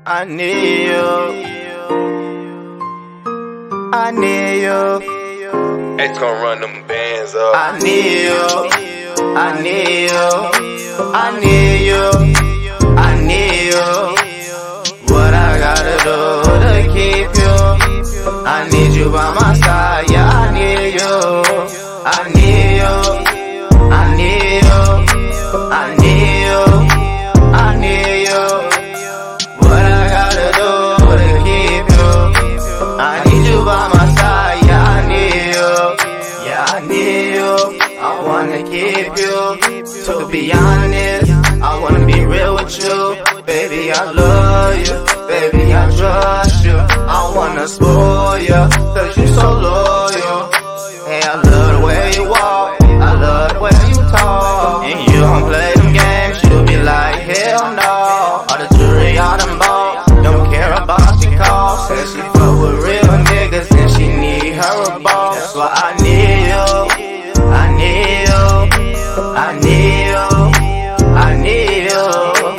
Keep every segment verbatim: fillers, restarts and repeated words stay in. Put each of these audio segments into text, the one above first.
I need you. I need you. It's gonna run them bands up. I need you. I need you. I need you. I need you. What I gotta do to keep you? I need you by my side. Yeah, I need you. I need you. I need you. I need you. I need you. What I gotta do to keep you? I need you by my side. Yeah, I need you. Yeah, I need you. I wanna keep you. To be honest, I wanna be real with you. Baby, I love you. Baby, I trust you. I wanna spoil you, cause you so loyal. Hey, I love the way you walk. I love the way you talk. And you don't play them games. You be like, hell no. All the jewelry I done bought. Don't care about the cost. Said she fuck with real niggas and she need her a boss. That's why I need you. I need you. I need you. I need you.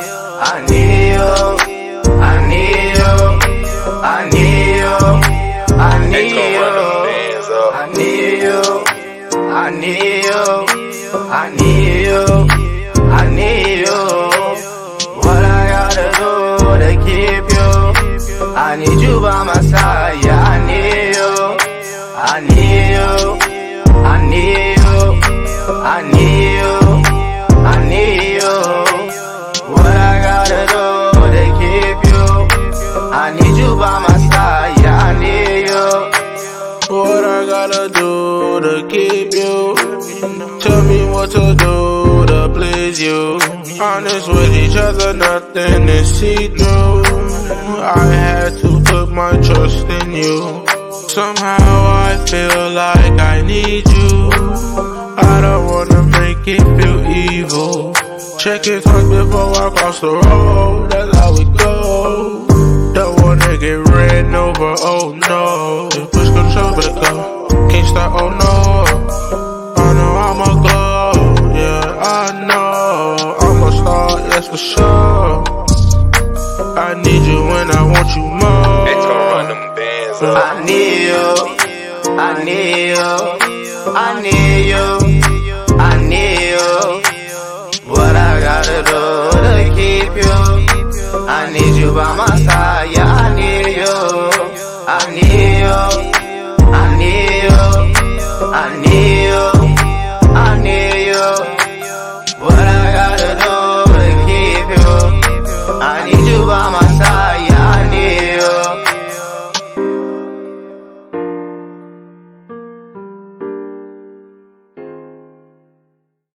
I need you. I need you. I need you. I need you. I need you. I need you. I need you. I need you. What I gotta do to keep you? I need you by my side. Yeah, I need you. I need you. I need you. I need you. I need you. What I gotta do to keep you? I need you by my side. Yeah, I need you. What I gotta do to keep you? Tell me what to do to please you. Honest with each other, nothing to see through. I had to put my trust in you. Somehow I feel like I need you. I don't wanna make it feel evil. Check it twice before I cross the road. That's how it go. Don't wanna get ran over, oh no. Just push control, but go. Can't stop, oh no. I know I'ma go, yeah, I know. I'm a star, that's for sure. I need you when I want you more. It's gonna run them bands up. I need you. I need you. I need you.